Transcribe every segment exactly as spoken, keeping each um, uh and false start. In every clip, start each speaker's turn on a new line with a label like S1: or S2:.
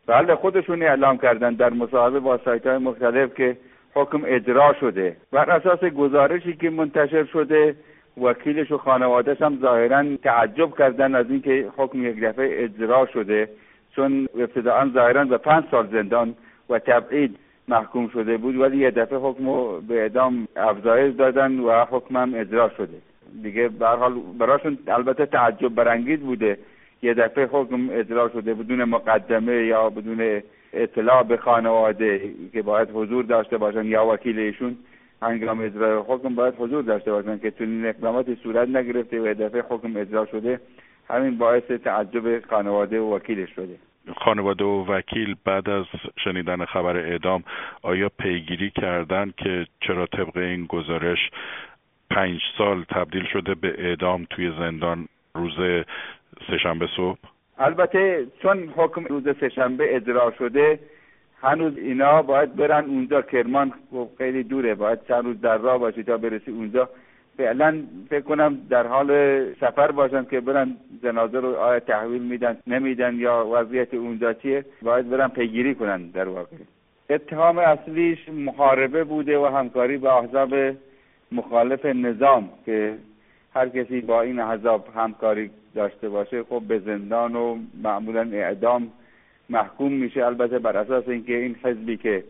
S1: بله خودشون اعلام کردن در مصاحبه با سایت‌های مختلف که حکم اجرا شده. بر اساس گزارشی که منتشر شده وکیلش و خانواده‌اش هم ظاهراً تعجب کردن از اینکه حکم یک دفعه اجرا شده، چون ابتداءً ظاهراً به پنج سال زندان و تبعید محکوم شده بود، ولی یه دفعه حکمو به اعدام افزایش دادن و حکمم اجرا شده. دیگه به هر حال براشون البته تعجب برانگیز بوده یه دفعه حکم اجرا شده بدون مقدمه یا بدون اطلاع به خانواده که باید حضور داشته باشن یا وکیل ایشون هنگام اجرای حکم باید حضور داشته باشن که چنین اقداماتی صورت نگرفته و یه دفعه حکم اجرا شده. همین باعث تعجب خانواده و وکیلش شده.
S2: خانواده و وکیل بعد از شنیدن خبر اعدام آیا پیگیری کردن که چرا طبق این گزارش پنج سال تبدیل شده به اعدام توی زندان روز سه‌شنبه صبح؟
S1: البته چون حکم روز سه‌شنبه اجرا شده هنوز اینا باید برن اونجا. کرمان خیلی دوره، باید چند روز در راه باشی تا برسی اونجا. فعلا فکر کنم در حال سفر باشن که برن جنازه رو آیا تحویل میدن نمیدن یا وضعیت اونجا چیه، باید برن پیگیری کنن. در واقع اتهام اصلیش محاربه بوده و همکاری با احزاب مخالف نظام که هر کسی با این احزاب همکاری داشته باشه خب به زندان و معمولا اعدام محکوم میشه. البته بر اساس اینکه این حزبی که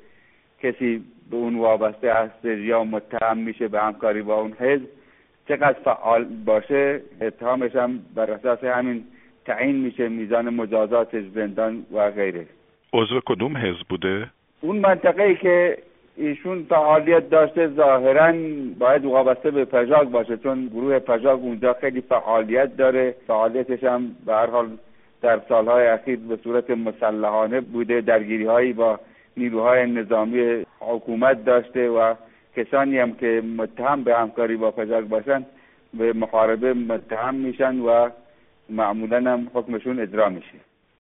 S1: کسی به اون وابسته است یا متهم میشه به همکاری با اون حزب چقدر فعال باشه، اتهامش هم بر اساس همین تعیین میشه میزان مجازات زندان و غیره.
S2: عضو کدوم حزب بوده؟
S1: اون منطقه‌ای که ایشون فعالیت داشته ظاهراً باید وابسته به پژاک باشه، چون گروه پژاک اونجا خیلی فعالیت داره. فعالیتش هم به هر حال در سالهای اخیر به صورت مسلحانه بوده، درگیری‌هایی با نیروهای نظامی حکومت داشته و کسانی هم که متهم به همکاری با پژاک باشن به محاربه متهم میشن و معمولاً هم حکمشون اجرا میشه.